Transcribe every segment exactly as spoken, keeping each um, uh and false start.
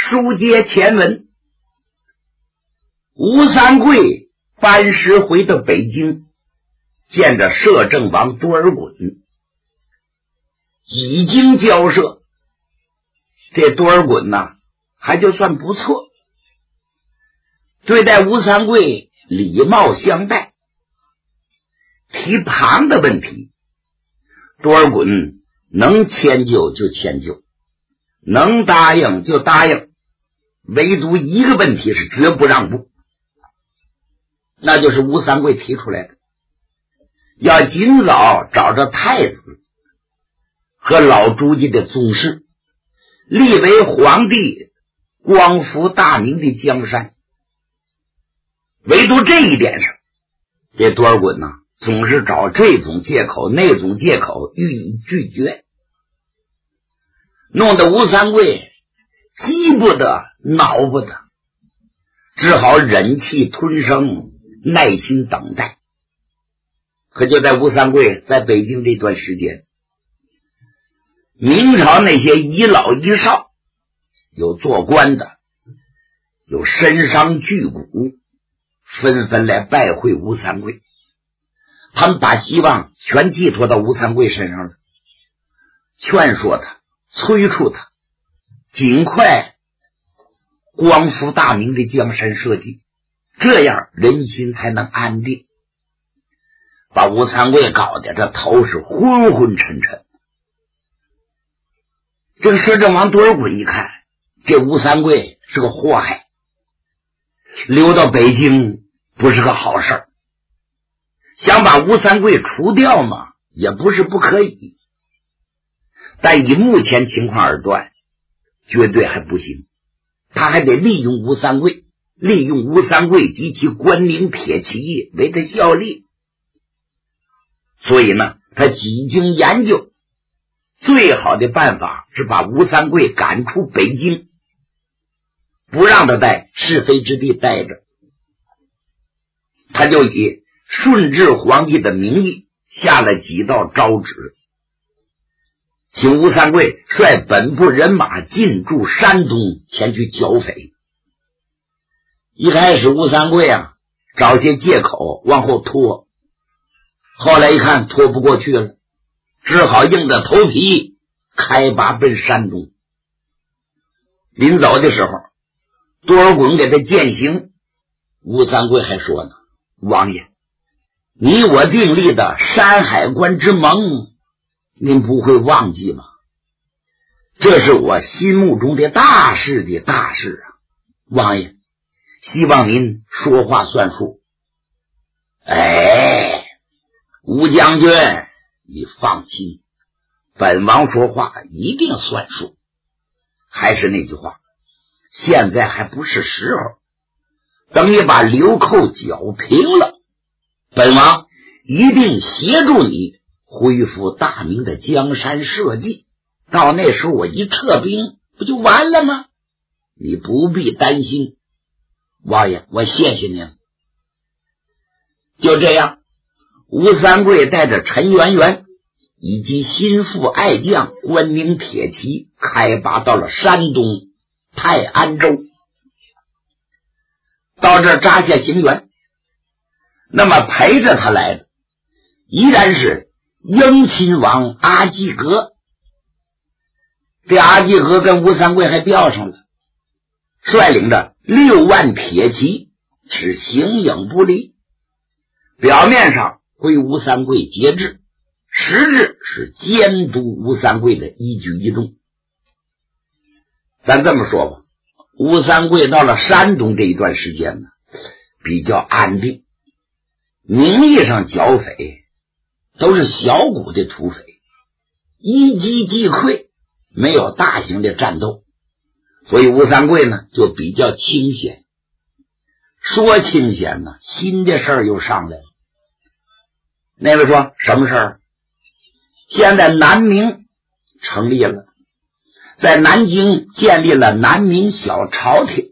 书接前文，吴三桂班师回到北京，见着摄政王多尔衮，几经交涉，这多尔衮呐还就算不错，对待吴三桂礼貌相待，提旁的问题多尔衮能迁就就迁就，能答应就答应，唯独一个问题是绝不让步，那就是吴三桂提出来的，要尽早找着太子和老朱家的宗室，立为皇帝，光复大明的江山。唯独这一点上，这多尔衮呐总是找这种借口那种借口予以拒绝，弄得吴三桂急不得恼不得，只好忍气吞声，耐心等待。可就在吴三桂在北京这段时间，明朝那些遗老遗少，有做官的，有身伤巨贾，纷纷来拜会吴三桂，他们把希望全寄托到吴三桂身上了，劝说他，催促他尽快光复大明的江山社稷，这样人心才能安定，把吴三桂搞得这头是昏昏沉沉。这个摄政王多尔衮一看，这吴三桂是个祸害，留到北京不是个好事儿，想把吴三桂除掉嘛，也不是不可以，但以目前情况而断，绝对还不行。他还得利用吴三桂，利用吴三桂及其关宁铁骑为他效力。所以呢，他几经研究，最好的办法是把吴三桂赶出北京，不让他在是非之地待着。他就以顺治皇帝的名义下了几道诏旨，请吴三桂率本部人马进驻山东，前去剿匪。一开始吴三桂啊找些借口往后拖，后来一看拖不过去了，只好硬着头皮开拔奔山东。临走的时候，多尔衮给他饯行，吴三桂还说呢，王爷，你我订立的山海关之盟，您不会忘记吗？这是我心目中的大事的大事啊，王爷，希望您说话算数。哎，吴将军，你放心，本王说话一定算数。还是那句话，现在还不是时候，等你把流寇剿平了，本王一定协助你恢复大明的江山社稷，到那时候我一撤兵不就完了吗？你不必担心，王爷，我谢谢您。就这样，吴三桂带着陈圆圆以及心腹爱将关宁铁骑开拔到了山东泰安州，到这儿扎下行辕。那么陪着他来的依然是英亲王阿济格，这阿济格跟吴三桂还调上了，率领着六万铁骑是形影不离，表面上归吴三桂节制，实质是监督吴三桂的一举一动。咱这么说吧，吴三桂到了山东这一段时间呢，比较安定，名义上剿匪都是小股的土匪，一击即溃，没有大型的战斗，所以吴三桂呢就比较清闲。说清闲呢，新的事儿又上来了。那位说什么事儿？现在南明成立了，在南京建立了南明小朝廷。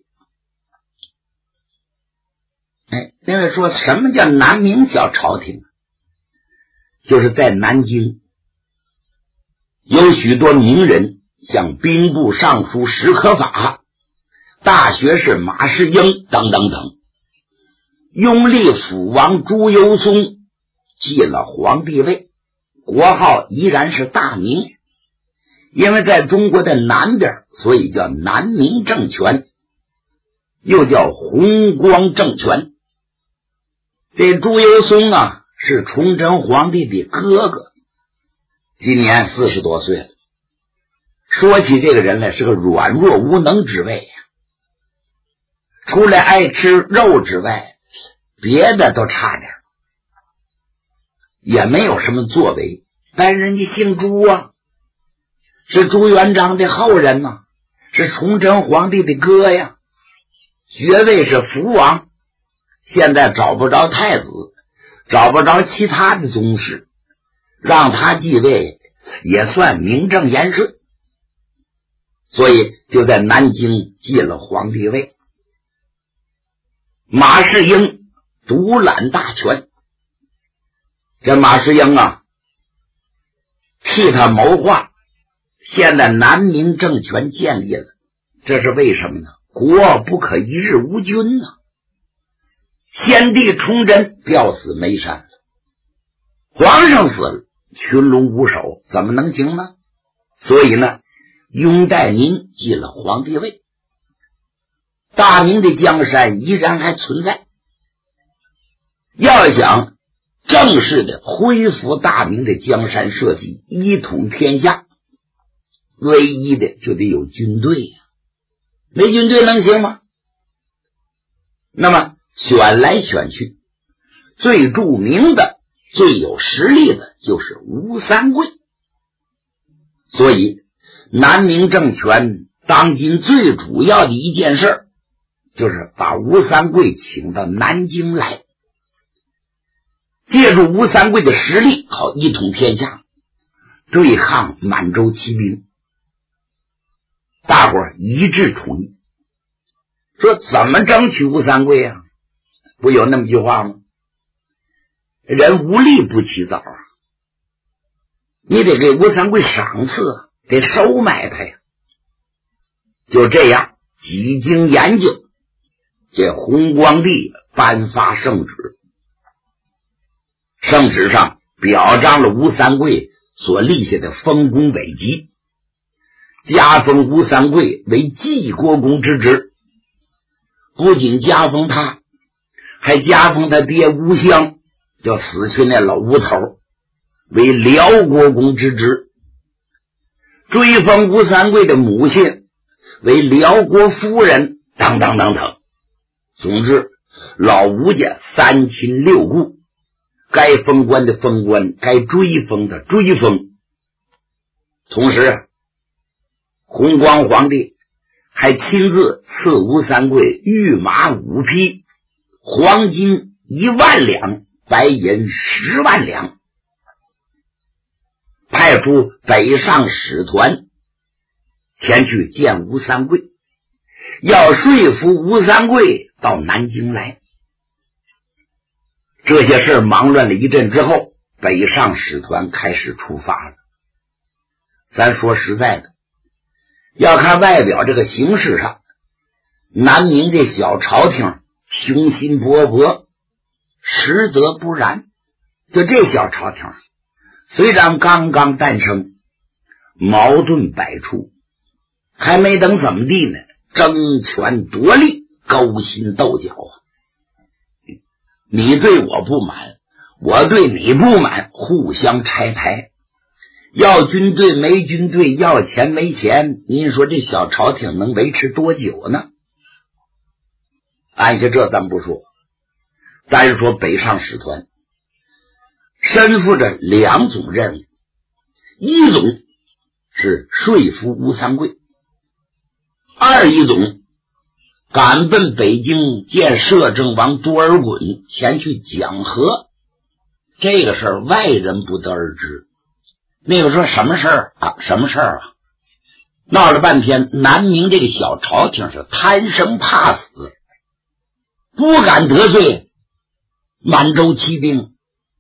哎，那位说什么叫南明小朝廷？就是在南京有许多名人，像兵部尚书史可法， 大学士马士英等等等，拥立辅王朱由崧继了皇帝位，国号依然是大明。因为在中国的南边，所以叫南明政权，又叫弘光政权。这朱由崧啊，是崇祯皇帝的哥哥，今年四十多岁了。说起这个人来，是个软弱无能之辈呀，除了爱吃肉之外，别的都差点，也没有什么作为。但人家姓朱啊，是朱元璋的后人呐，是崇祯皇帝的哥呀，爵位是福王。现在找不着太子，找不着其他的宗室，让他继位也算名正言顺，所以就在南京继了皇帝位。马士英独揽大权，这马士英啊，替他谋划，现在南明政权建立了。这是为什么呢？国不可一日无君呢、啊。先帝崇祯吊死煤山了，皇上死了，群龙无首，怎么能行呢？所以呢，拥戴民继了皇帝位，大明的江山依然还存在。要想正式的恢复大明的江山社稷，一统天下，唯一的就得有军队呀、啊，没军队能行吗？那么选来选去，最著名的最有实力的就是吴三桂。所以南明政权当今最主要的一件事，就是把吴三桂请到南京来，借助吴三桂的实力，好一统天下，对抗满洲骑兵。大伙儿一致同意，说怎么争取吴三桂啊？不有那么句话吗？人无利不起早啊，你得给吴三桂赏赐，得收买他呀。就这样几经研究，这弘光帝颁发圣旨，圣旨上表彰了吴三桂所立下的丰功伟绩，加封吴三桂为济国公之职。不仅加封他，还加封他爹吴襄，就死去那老吴头，为辽国公之职，追封吴三桂的母亲为辽国夫人，等等等等。总之，老吴家三亲六故，该封官的封官，该追封的追封。同时，弘光皇帝还亲自赐吴三桂御马五匹，黄金一万两，白银十万两，派出北上使团前去见吴三桂，要说服吴三桂到南京来。这些事忙乱了一阵之后，北上使团开始出发了。咱说实在的，要看外表这个形式上，南明这小朝廷雄心勃勃，实则不然。就这小朝廷虽然刚刚诞生，矛盾百出，还没等怎么地呢，争权夺利，勾心斗角啊！你对我不满，我对你不满，互相拆台，要军队没军队，要钱没钱，您说这小朝廷能维持多久呢？按下这咱不说，咱是说北上使团身负着两种任务，一种是说服吴三桂，二一种赶奔北京见摄政王多尔衮，前去讲和。这个事儿外人不得而知。那个说什么事儿啊？什么事儿啊？闹了半天，南明这个小朝廷是贪生怕死，不敢得罪满洲骑兵，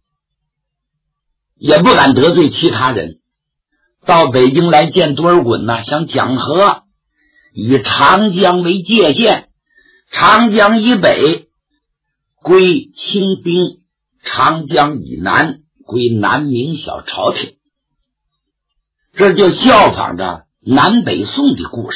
也不敢得罪其他人。到北京来见多尔衮呐、啊，想讲和， 以长江为界限，长江以北归清兵，长江以南归南明小朝廷。这就效仿着南北宋的故事。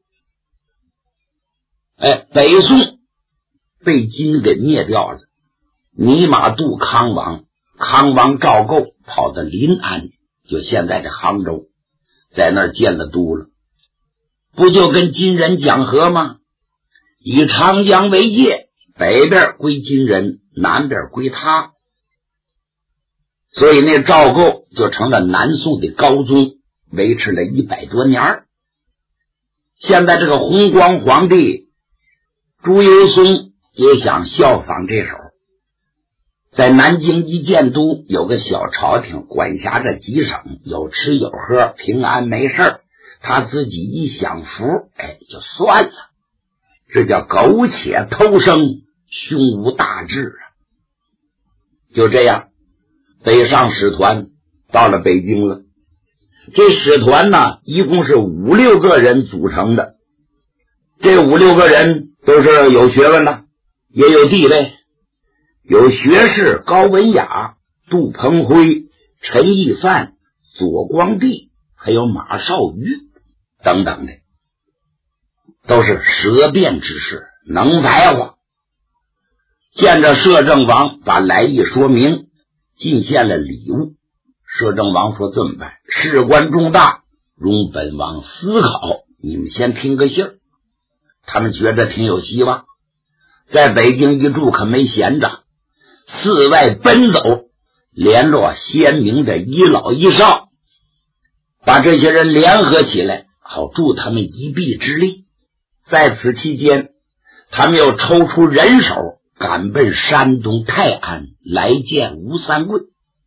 哎，北宋被金给灭掉了，泥马渡康王，康王赵构跑到临安，就现在的杭州，在那儿建了都了。不就跟金人讲和吗？以长江为界，北边归金人，南边归他。所以那赵构就成了南宋的高宗，维持了一百多年。现在这个弘光皇帝朱由崧也想效仿这手，在南京一建都，有个小朝廷，管辖着几省，有吃有喝，平安没事，他自己一享福，哎，就算了。这叫苟且偷生，胸无大志啊！就这样，北上使团到了北京了。这使团呢，一共是五六个人组成的。这五六个人都是有学问的，也有地位，有学士高文雅、杜鹏辉、陈义范、左光第，还有马绍瑜等等的，都是舌辩之士，能白话。见着摄政王，把来意说明，进献了礼物。摄政王说：“这么办，事关重大，容本王思考，你们先听个信儿。”他们觉得挺有希望，在北京一住可没闲着，四外奔走，联络鲜明的一老一少，把这些人联合起来，好助他们一臂之力。在此期间，他们又抽出人手，赶奔山东泰安来见吴三桂。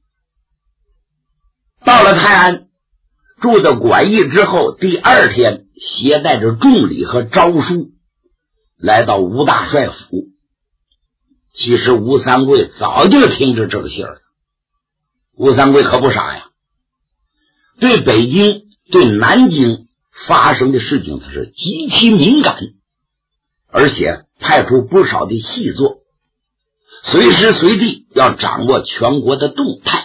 到了泰安，住的馆驿之后，第二天携带着重礼和诏书来到吴大帅府。其实吴三桂早就听着这个信儿了。吴三桂可不傻呀，对北京对南京发生的事情他是极其敏感，而且派出不少的细作，随时随地要掌握全国的动态。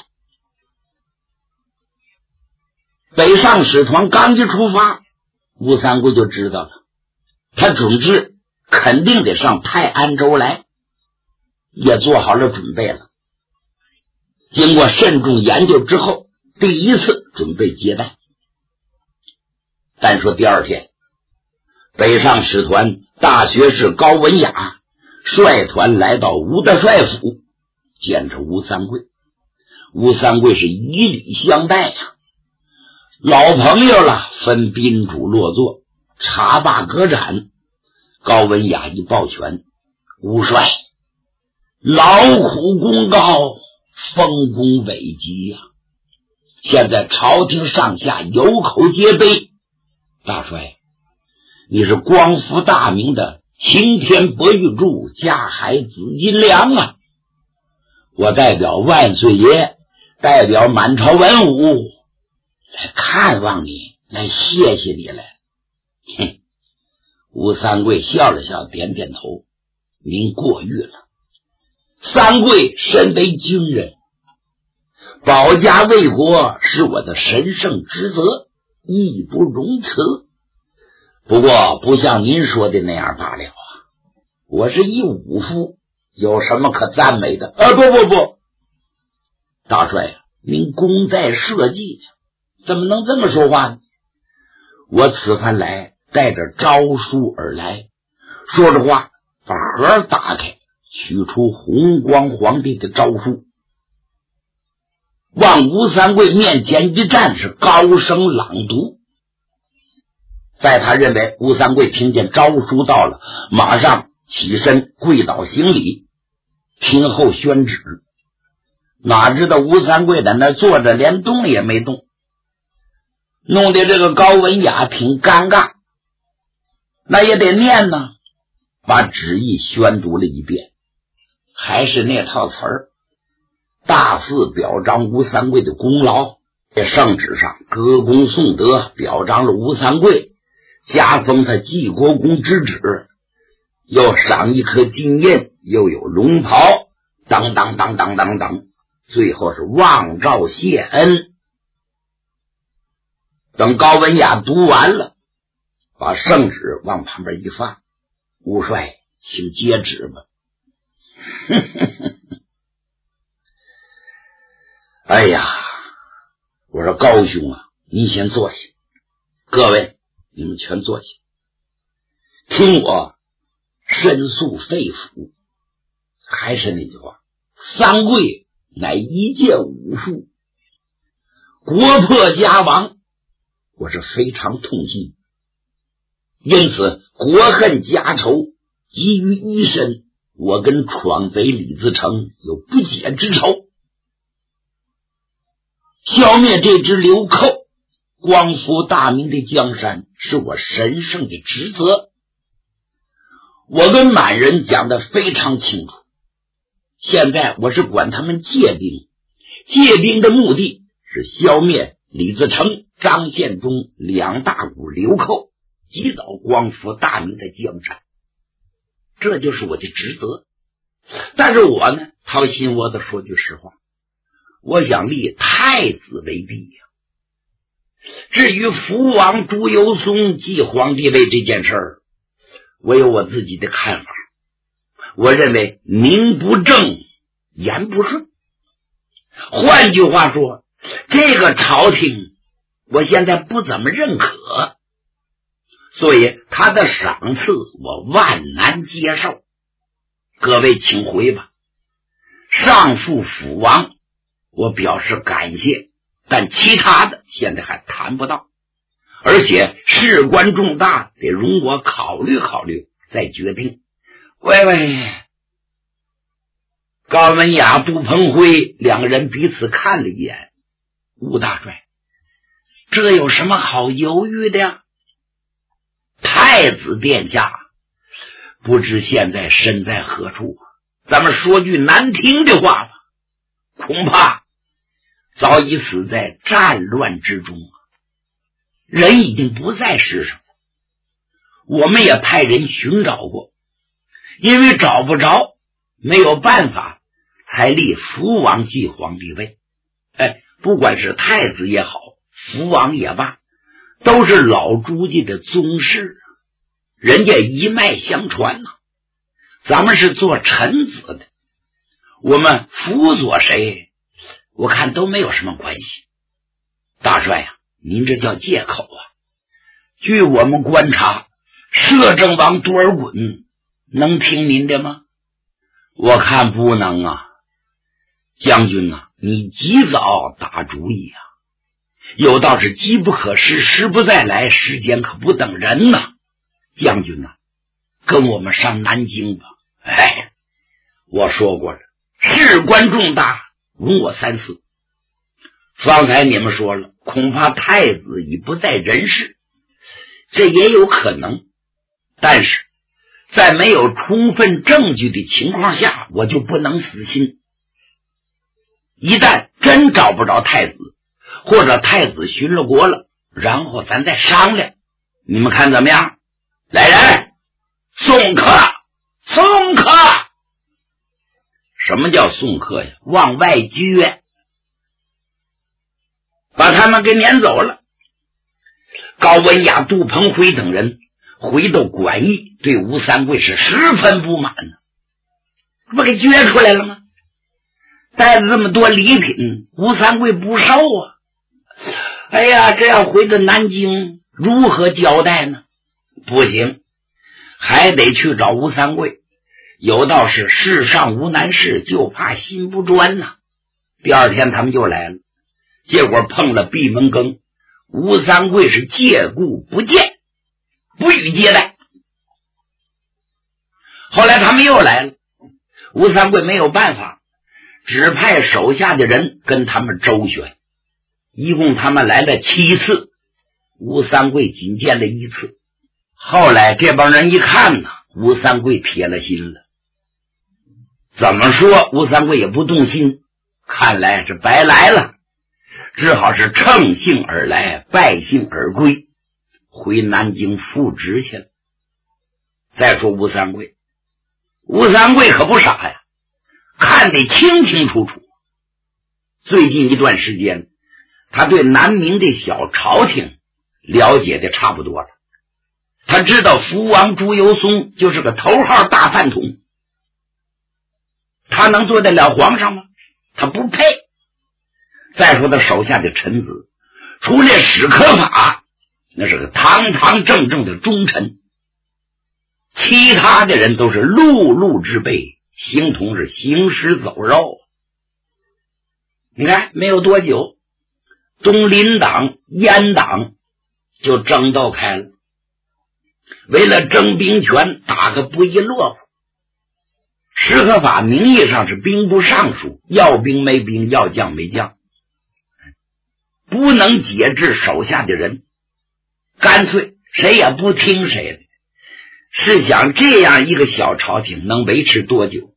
北上使团刚一出发，吴三桂就知道了，他准知肯定得上泰安州来，也做好了准备了。经过慎重研究之后，第一次准备接待。但说第二天，北上使团大学士高文雅率团来到吴大帅府，见着吴三桂。吴三桂是以礼相待呀，老朋友了，分宾主落座，茶罢歌盏。高文雅一抱拳：“吴帅，劳苦功高，丰功伟绩呀！现在朝廷上下有口皆碑。大帅，你是光复大明的青天博玉柱，架海紫金梁啊！我代表万岁爷，代表满朝文武来看望你，来谢谢你来。”哼，吴三桂笑了笑，点点头：“您过誉了。三桂身为军人，保家卫国是我的神圣职责，义不容辞。不过不像您说的那样罢了啊！我是一武夫，有什么可赞美的？啊，不不不，大帅呀，您功在社稷，怎么能这么说话呢？我此番来带着诏书而来。”说着话，把盒打开，取出弘光皇帝的诏书，往吴三桂面前一站，是高声朗读。在他认为吴三桂听见诏书到了，马上起身跪倒行礼，听候宣旨。哪知道吴三桂在那坐着，连动也没动，弄得这个高文雅挺尴尬，那也得念呢，把旨意宣读了一遍，还是那套词儿，大肆表彰吴三桂的功劳。在圣旨上歌功颂德，表彰了吴三桂加封他济国公之职，又赏一颗金印，又有龙袍，当当当当当当，最后是望诏谢恩。等高文雅读完了，把圣旨往旁边一放，吴帅请接旨吧。哎呀，我说高兄啊，你先坐下，各位你们全坐下，听我申诉肺腑。还是那句话，三桂乃一介武术，国破家亡，我是非常痛心，因此国恨家仇积于一身，我跟闯贼李自成有不解之仇。消灭这支流寇，光复大明的江山，是我神圣的职责。我跟满人讲得非常清楚，现在我是管他们借兵，借兵的目的是消灭李自成、张献忠两大股流寇，及早光复大明的江山，这就是我的职责。但是我呢，掏心窝子说句实话，我想立太子为帝呀。至于福王朱由崧继皇帝位这件事儿，我有我自己的看法。我认为名不正言不顺，换句话说，这个朝廷我现在不怎么认可，所以他的赏赐我万难接受。各位请回吧。上父辅王我表示感谢，但其他的现在还谈不到，而且事关重大，得容我考虑考虑再决定。喂喂，高文雅、杜鹏辉两个人彼此看了一眼。吴大帅，这有什么好犹豫的呀？太子殿下不知现在身在何处，咱们说句难听的话吧，恐怕早已死在战乱之中，人已经不在世上。我们也派人寻找过，因为找不着，没有办法，才立福王继皇帝位。哎，不管是太子也好，福王也罢，都是老朱家的宗室，人家一脉相传呐、啊。咱们是做臣子的，我们辅佐谁，我看都没有什么关系。大帅呀、啊，您这叫借口啊！据我们观察，摄政王多尔衮能听您的吗？我看不能啊。将军啊，你及早打主意啊！有道是机不可失，时不再来，时间可不等人呐、啊。将军啊，跟我们上南京吧。哎，我说过了，事关重大，容我三思。方才你们说了，恐怕太子已不在人世，这也有可能，但是在没有充分证据的情况下，我就不能死心。一旦真找不着太子，或者太子巡了国了，然后咱再商量，你们看怎么样？来人，送客，送客！什么叫送客呀？往外撅，把他们给撵走了。高文雅、杜鹏辉等人回到馆驿，对吴三桂是十分不满呢。不给撅出来了吗？带了这么多礼品，吴三桂不收啊！哎呀，这要回到南京，如何交代呢？不行，还得去找吴三桂。有道是世上无难事，就怕心不专呐、啊。第二天他们就来了，结果碰了闭门羹，吴三桂是借故不见，不予接待。后来他们又来了，吴三桂没有办法，只派手下的人跟他们周旋，一共他们来了七次，吴三桂仅见了一次。后来这帮人一看呢，吴三桂铁了心了。怎么说吴三桂也不动心，看来是白来了，只好是乘兴而来，败兴而归。 回南京复职去了。再说吴三桂，吴三桂可不傻呀，看得清清楚楚。最近一段时间，他对南明的小朝廷了解的差不多了。他知道福王朱由崧就是个头号大饭桶，他能做得了皇上吗？他不配。再说他手下的臣子，除了史可法那是个堂堂正正的忠臣，其他的人都是碌碌之辈，形同是行尸走肉。你看没有多久，东林党阉党就争斗开了，为了争兵权打个不亦乐乎。史可法名义上是兵部尚书，要兵没兵，要将没将，不能节制手下的人，干脆谁也不听谁的。试想这样一个小朝廷能维持多久？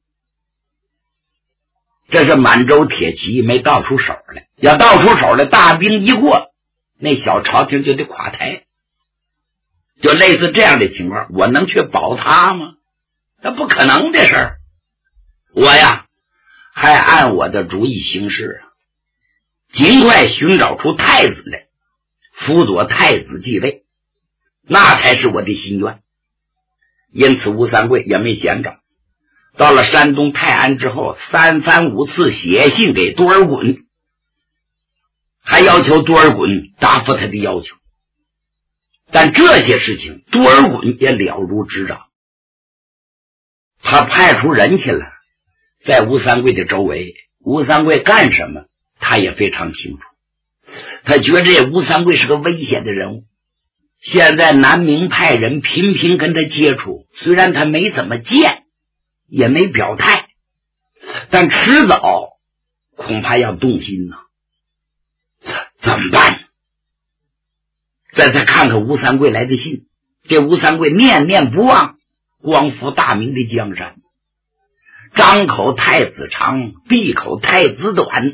这是满洲铁骑没倒出手来，要倒出手来，大兵一过，那小朝廷就得垮台。就类似这样的情况，我能去保他吗？那不可能的事儿。我呀还按我的主意行事啊，尽快寻找出太子来，辅佐太子继位，那才是我的心愿。因此吴三桂也没闲着，到了山东泰安之后，三番五次写信给多尔衮，还要求多尔衮答复他的要求。但这些事情多尔衮也了如指掌，他派出人去了，在吴三桂的周围，吴三桂干什么他也非常清楚。他觉得这吴三桂是个危险的人物，现在南明派人频频跟他接触，虽然他没怎么见，也没表态，但迟早恐怕要动心呢。怎么办？再再看看吴三桂来的信，这吴三桂念念不忘光复大明的江山，张口太子长，闭口太子短，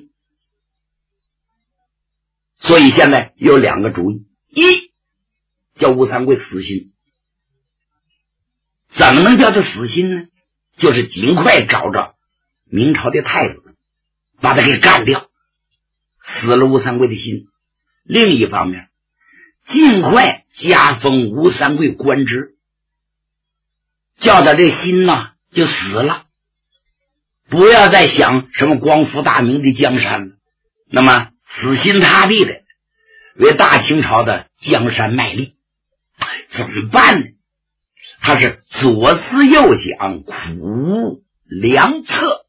所以现在有两个主意：一叫吴三桂死心。怎么能叫他死心呢？就是尽快找着明朝的太子，把他给干掉，死了吴三桂的心。另一方面，尽快加封吴三桂官职，叫他这心呐就死了，不要再想什么光复大明的江山了。那么死心塌地的为大清朝的江山卖力。怎么办呢？他是左思右想，苦无良策。